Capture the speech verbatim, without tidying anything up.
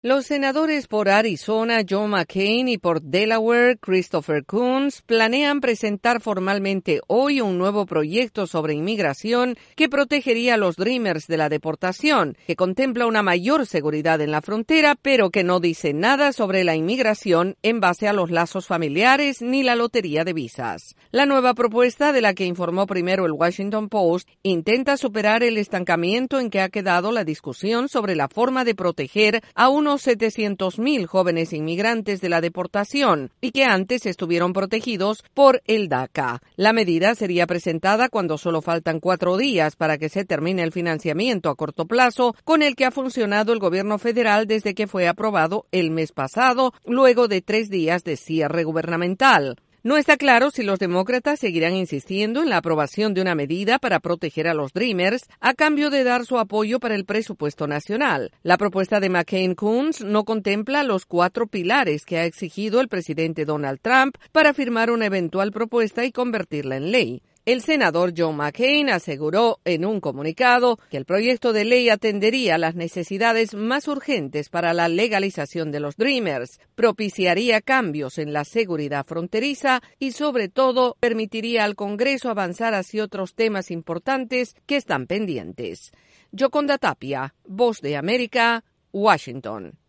Los senadores por Arizona, John McCain, y por Delaware, Christopher Coons, planean presentar formalmente hoy un nuevo proyecto sobre inmigración que protegería a los Dreamers de la deportación, que contempla una mayor seguridad en la frontera, pero que no dice nada sobre la inmigración en base a los lazos familiares ni la lotería de visas. La nueva propuesta, de la que informó primero el Washington Post, intenta superar el estancamiento en que ha quedado la discusión sobre la forma de proteger a unos setecientos mil jóvenes inmigrantes de la deportación y que antes estuvieron protegidos por el DACA. La medida sería presentada cuando solo faltan cuatro días para que se termine el financiamiento a corto plazo con el que ha funcionado el gobierno federal desde que fue aprobado el mes pasado, luego de tres días de cierre gubernamental. No está claro si los demócratas seguirán insistiendo en la aprobación de una medida para proteger a los Dreamers a cambio de dar su apoyo para el presupuesto nacional. La propuesta de McCain-Coons no contempla los cuatro pilares que ha exigido el presidente Donald Trump para firmar una eventual propuesta y convertirla en ley. El senador John McCain aseguró en un comunicado que el proyecto de ley atendería las necesidades más urgentes para la legalización de los Dreamers, propiciaría cambios en la seguridad fronteriza y, sobre todo, permitiría al Congreso avanzar hacia otros temas importantes que están pendientes. Yoconda Tapia, Voz de América, Washington.